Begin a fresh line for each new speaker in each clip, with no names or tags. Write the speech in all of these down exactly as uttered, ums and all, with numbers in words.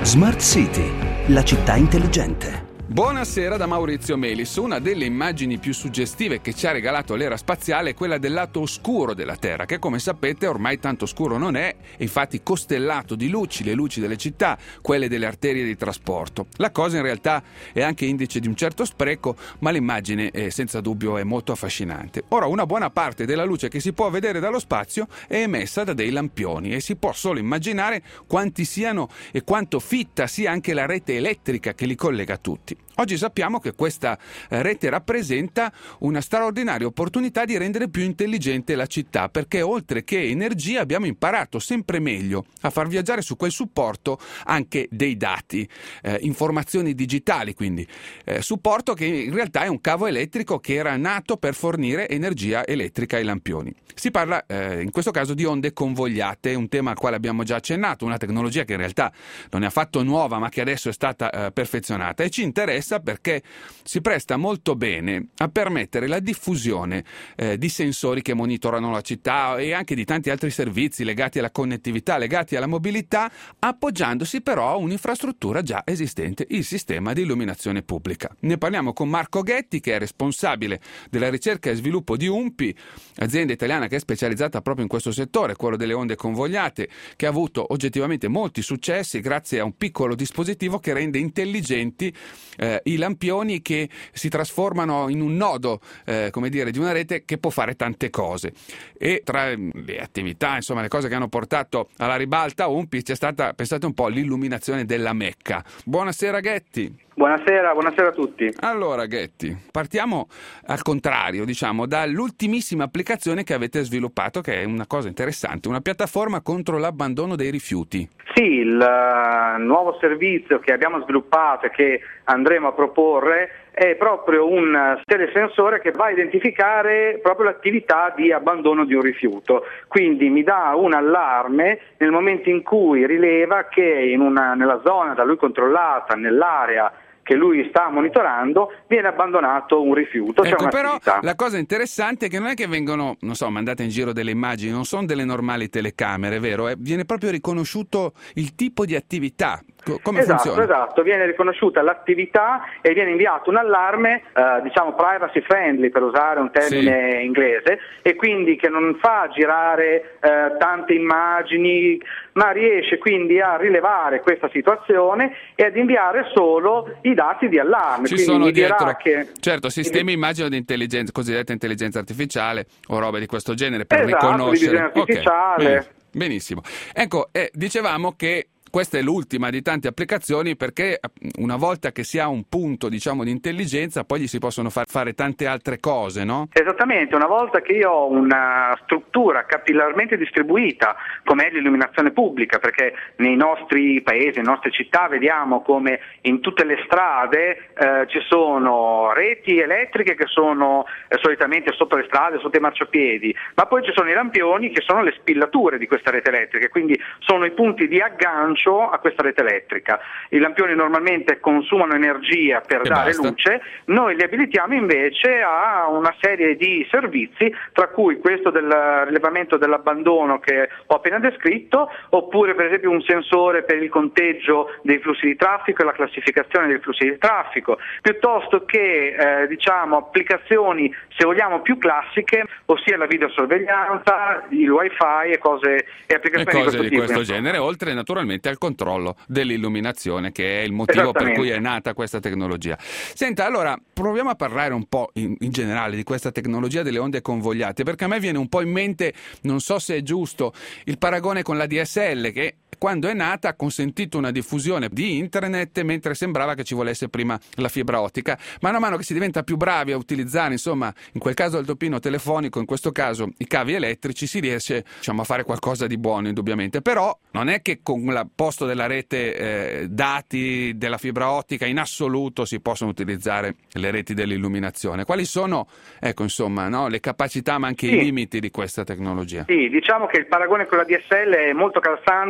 Smart City, la città intelligente.
Buonasera da Maurizio Melis. Una delle immagini più suggestive che ci ha regalato l'era spaziale è quella del lato oscuro della Terra, che come sapete ormai tanto oscuro non è, è infatti costellato di luci, le luci delle città, quelle delle arterie di trasporto. La cosa in realtà è anche indice di un certo spreco, ma l'immagine è, senza dubbio è molto affascinante. Ora, una buona parte della luce che si può vedere dallo spazio è emessa da dei lampioni e si può solo immaginare quanti siano e quanto fitta sia anche la rete elettrica che li collega tutti. Oggi sappiamo che questa rete rappresenta una straordinaria opportunità di rendere più intelligente la città, perché oltre che energia abbiamo imparato sempre meglio a far viaggiare su quel supporto anche dei dati, eh, informazioni digitali, quindi eh, supporto che in realtà è un cavo elettrico che era nato per fornire energia elettrica ai lampioni. Si parla eh, in questo caso di onde convogliate, un tema al quale abbiamo già accennato, una tecnologia che in realtà non è affatto nuova ma che adesso è stata eh, perfezionata e ci interessa perché si presta molto bene a permettere la diffusione eh, di sensori che monitorano la città e anche di tanti altri servizi legati alla connettività, legati alla mobilità, appoggiandosi però a un'infrastruttura già esistente, il sistema di illuminazione pubblica. Ne parliamo con Marco Ghetti, che è responsabile della ricerca e sviluppo di UMPI, azienda italiana che è specializzata proprio in questo settore, quello delle onde convogliate, che ha avuto oggettivamente molti successi grazie a un piccolo dispositivo che rende intelligenti eh, i lampioni, che si trasformano in un nodo, eh, come dire, di una rete che può fare tante cose. E tra le attività, insomma, le cose che hanno portato alla ribalta UMPI c'è stata, pensate un po', l'illuminazione della Mecca. Buonasera Ghetti.
Buonasera, buonasera a tutti.
Allora Ghetti, partiamo al contrario, diciamo, dall'ultimissima applicazione che avete sviluppato, che è una cosa interessante, una piattaforma contro l'abbandono dei rifiuti.
Sì, il uh, nuovo servizio che abbiamo sviluppato e che andremo a proporre è proprio un telesensore che va a identificare proprio l'attività di abbandono di un rifiuto. Quindi mi dà un allarme nel momento in cui rileva che in una, nella zona da lui controllata, nell'area che lui sta monitorando, viene abbandonato un rifiuto.
Ecco, però la cosa interessante è che non è che vengono, non so, mandate in giro delle immagini, non sono delle normali telecamere, vero? Eh, viene proprio riconosciuto il tipo di attività. Come
esatto,
funziona?
Esatto, viene riconosciuta l'attività e viene inviato un allarme, eh, diciamo privacy friendly, per usare un termine sì. inglese, e quindi che non fa girare eh, tante immagini, ma riesce quindi a rilevare questa situazione e ad inviare solo i dati di allarme.
Ci
quindi
sono
mi
dietro,
dirà che...
certo, sistemi immagino di intelligenza, cosiddetta intelligenza artificiale o robe di questo genere per
esatto,
riconoscere.
Intelligenza artificiale.
Okay. Benissimo. Ecco, eh, dicevamo che questa è l'ultima di tante applicazioni, perché una volta che si ha un punto, diciamo, di intelligenza, poi gli si possono far fare tante altre cose, no?
Esattamente, una volta che io ho una struttura capillarmente distribuita, come è l'illuminazione pubblica, perché nei nostri paesi, nelle nostre città vediamo come in tutte le strade eh, ci sono reti elettriche che sono eh, solitamente sotto le strade, sotto i marciapiedi, ma poi ci sono i lampioni che sono le spillature di questa rete elettrica, quindi sono i punti di aggancio a questa rete elettrica. I lampioni normalmente consumano energia per
e
dare
basta.
luce, noi li abilitiamo invece a una serie di servizi, tra cui questo del rilevamento dell'abbandono che ho appena descritto, oppure per esempio un sensore per il conteggio dei flussi di traffico e la classificazione dei flussi di traffico, piuttosto che eh, diciamo applicazioni, se vogliamo, più classiche, ossia la videosorveglianza, il wifi e cose e applicazioni
e cose
di questo,
di
tipo.
questo genere, oltre naturalmente al controllo dell'illuminazione, che è il motivo per cui è nata questa tecnologia. Senta, allora proviamo a parlare un po' in, in generale di questa tecnologia delle onde convogliate, perché a me viene un po' in mente, non so se è giusto, il paragone con la D S L, che quando è nata ha consentito una diffusione di internet mentre sembrava che ci volesse prima la fibra ottica. Mano a mano che si diventa più bravi a utilizzare, insomma, in quel caso il doppino telefonico, in questo caso i cavi elettrici, si riesce, diciamo, a fare qualcosa di buono indubbiamente. Però non è che con il posto della rete eh, dati della fibra ottica in assoluto si possono utilizzare le reti dell'illuminazione. Quali sono, ecco, insomma, no, le capacità ma anche sì. i limiti di questa tecnologia?
Sì, diciamo che il paragone con la D S L è molto calzante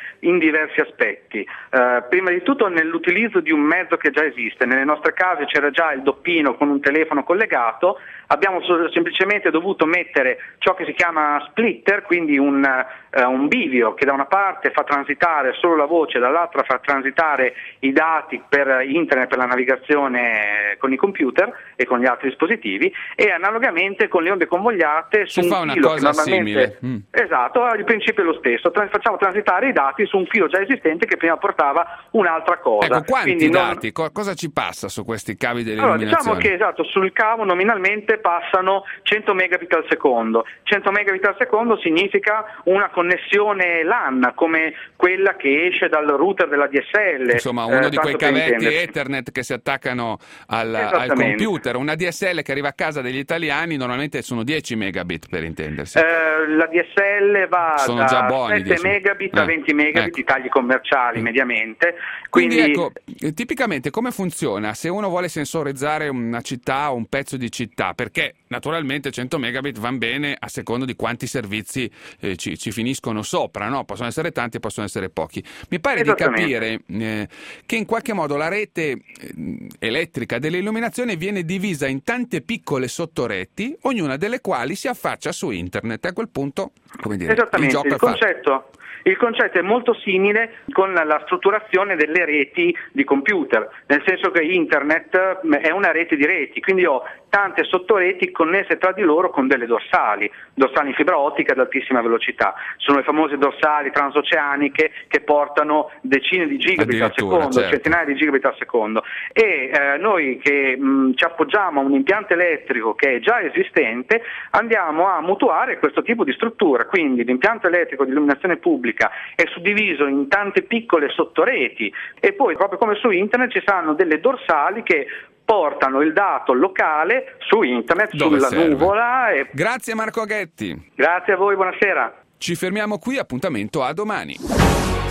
in diversi aspetti. Eh, prima di tutto nell'utilizzo di un mezzo che già esiste. Nelle nostre case c'era già il doppino con un telefono collegato, abbiamo semplicemente dovuto mettere ciò che si chiama splitter, quindi un, uh, un bivio che da una parte fa transitare solo la voce, dall'altra fa transitare i dati per internet, per la navigazione con i computer e con gli altri dispositivi, e analogamente con le onde convogliate su
si
un
fa una
filo
cosa
che normalmente
simile. Mm.
Esatto, il principio è lo stesso, Trans- facciamo transitare i dati su un filo già esistente che prima portava un'altra cosa.
Ecco, quanti
Quindi non...
dati? Co- cosa ci passa su questi cavi
Allora,
dell'illuminazione?
diciamo che esatto, sul cavo nominalmente passano cento megabit al secondo. cento megabit al secondo significa una connessione LAN, come quella che esce dal router della D S L.
Insomma, uno
eh,
di quei
tanto per
cavetti
intenderci.
Ethernet che si attaccano al, al computer. Una D S L che arriva a casa degli italiani normalmente sono dieci megabit, per intendersi.
Eh, la D S L va
sono
da
già buoni,
sette
dieci.
megabit
Eh,
a venti megabit,
ecco.
i tagli commerciali mediamente.
Quindi,
Quindi,
ecco, eh, tipicamente come funziona se uno vuole sensorizzare una città o un pezzo di città? Perché naturalmente cento megabit vanno bene a secondo di quanti servizi eh, ci, ci finiscono sopra, no? Possono essere tanti, possono essere pochi. Mi pare di capire eh, che in qualche modo la rete eh, elettrica dell'illuminazione viene divisa in tante piccole sottoreti, ognuna delle quali si affaccia su internet. A quel punto, come dire,
Esattamente,
il gioco
il
è fatto.
concetto, il concetto è molto simile con la strutturazione delle reti di computer, nel senso che internet è una rete di reti, quindi ho tante sottoreti connesse tra di loro con delle dorsali, dorsali in fibra ottica ad altissima velocità. Sono le famose dorsali transoceaniche che portano decine di gigabit al secondo,
certo.
centinaia di gigabit al secondo, e eh, noi che mh, ci appoggiamo a un impianto elettrico che è già esistente andiamo a mutuare questo tipo di struttura, quindi l'impianto elettrico di illuminazione pubblica è suddiviso in tante piccole sottoreti, e poi proprio come su internet ci saranno delle dorsali che portano il dato locale su internet,
Dove
sulla
serve.
nuvola. E...
Grazie Marco Aghetti.
Grazie a voi, buonasera.
Ci fermiamo qui, appuntamento a domani.